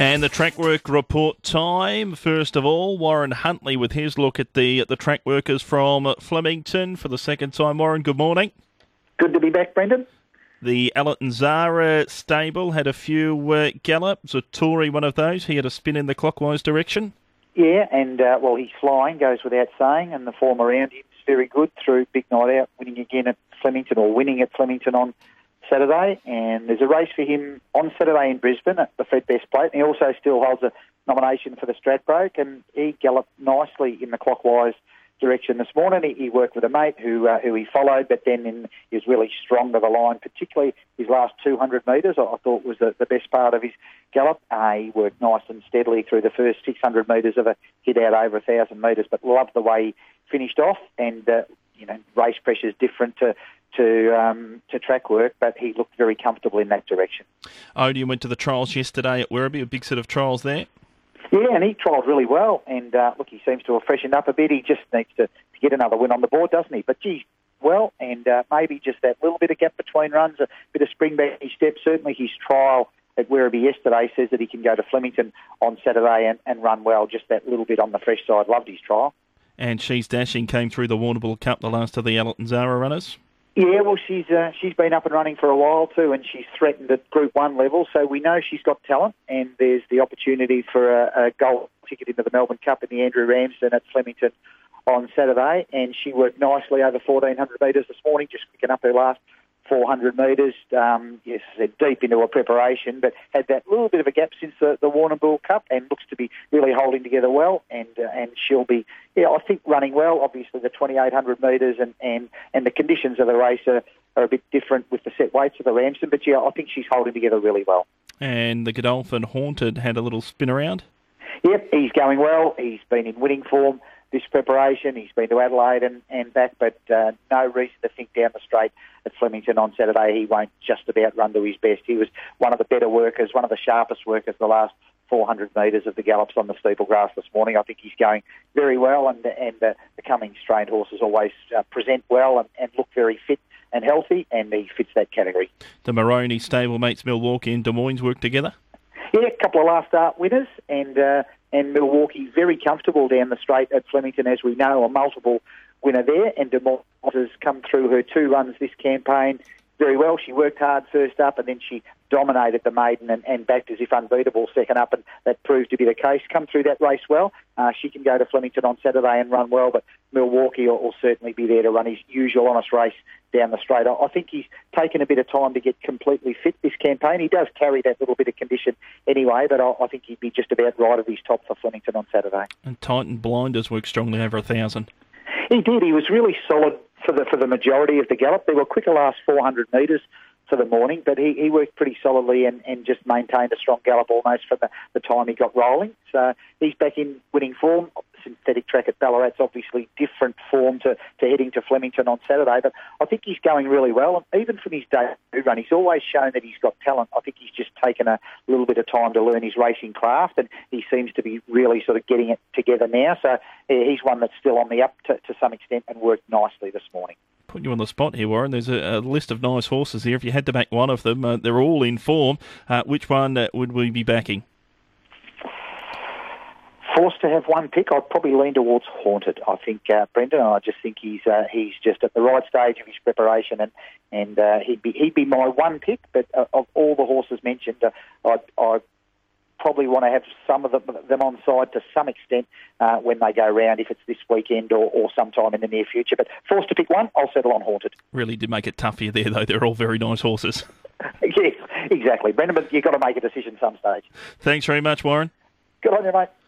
And the track work report time. First of all, Warren Huntley with his look at the track workers from Flemington for the second time. Warren, good morning. Good to be back, Brendan. The Allerton Zara stable had a few gallops. A Tory, one of those. He had a spin in the clockwise direction. Yeah, and he's flying, goes without saying, and the form around him is very good through Big Night Out, winning again at Flemington, or winning at Flemington on Saturday. And there's a race for him on Saturday in Brisbane at the Fred Best Plate. And he also still holds a nomination for the Stradbroke, and he galloped nicely in the clockwise direction this morning. He worked with a mate who he followed, but then he was really strong to the line, particularly his last 200 metres, I thought was the best part of his gallop. He worked nice and steadily through the first 600 metres of a hit out over 1,000 metres, but loved the way he finished off. And, race pressure is different to track work, but he looked very comfortable in that direction. Odeon went to the trials yesterday at Werribee, a big set of trials there. Yeah, and he trialled really well. And, he seems to have freshened up a bit. He just needs to get another win on the board, doesn't he? But, and maybe just that little bit of gap between runs, a bit of spring back in his step. Certainly his trial at Werribee yesterday says that he can go to Flemington on Saturday and run well, just that little bit on the fresh side. Loved his trial. And She's Dashing came through the Warrnambool Cup, the last of the Allerton Zara runners. Yeah, well, she's been up and running for a while too, and she's threatened at Group 1 level, so we know she's got talent, and there's the opportunity for a gold ticket into the Melbourne Cup in the Andrew Ramsden at Flemington on Saturday, and she worked nicely over 1,400 metres this morning, just picking up her last 400 metres, deep into her preparation, but had that little bit of a gap since the Warrnambool Cup, and looks to be really holding together well, and she'll be, I think, running well. Obviously, the 2,800 metres and the conditions of the race are a bit different with the set weights of the Ramsden, but I think she's holding together really well. And the Godolphin Haunted had a little spin around? Yep, he's going well. He's been in winning form this preparation. He's been to Adelaide and back, but no reason to think down the straight at Flemington on Saturday he won't just about run to his best. He was one of the better workers, one of the sharpest workers the last 400 metres of the gallops on the steeple grass this morning. I think he's going very well, and the coming strained horses always present well and look very fit and healthy, and he fits that category. The Moroney stablemates Milwaukee and Des Moines work together? Yeah, a couple of last start winners, and Milwaukee very comfortable down the straight at Flemington, as we know, a multiple winner there. And Des Moines has come through her 2 runs this campaign very well. She worked hard first up, and then she dominated the maiden and backed as if unbeatable second up, and that proved to be the case. Come through that race well. She can go to Flemington on Saturday and run well, but Milwaukee will certainly be there to run his usual honest race down the straight. I think he's taken a bit of time to get completely fit this campaign. He does carry that little bit of condition anyway, but I think he'd be just about right at his top for Flemington on Saturday. And Titan Blinders worked strongly over 1,000. He did. He was really solid for the majority of the gallop. There were quicker last 400 metres for the morning, but he worked pretty solidly and just maintained a strong gallop almost from the time he got rolling. So he's back in winning form. Synthetic track at Ballarat's obviously different form to heading to Flemington on Saturday, but I think he's going really well. And even from his debut run, he's always shown that he's got talent. I think he's just taken a little bit of time to learn his racing craft, and he seems to be really sort of getting it together now. So he's one that's still on the up to some extent and worked nicely this morning. Put you on the spot here, Warren. There's a list of nice horses here. If you had to back one of them, they're all in form. Which one would we be backing? Forced to have one pick, I'd probably lean towards Haunted. I think, Brendan, I just think he's just at the right stage of his preparation, and he'd be my one pick. But of all the horses mentioned, I probably want to have some of them on side to some extent when they go round, if it's this weekend or sometime in the near future. But forced to pick one, I'll settle on Haunted. Really did make it tough for you there, though. They're all very nice horses. Yes, exactly, Brendan, but you've got to make a decision some stage. Thanks very much, Warren. Good on you, mate.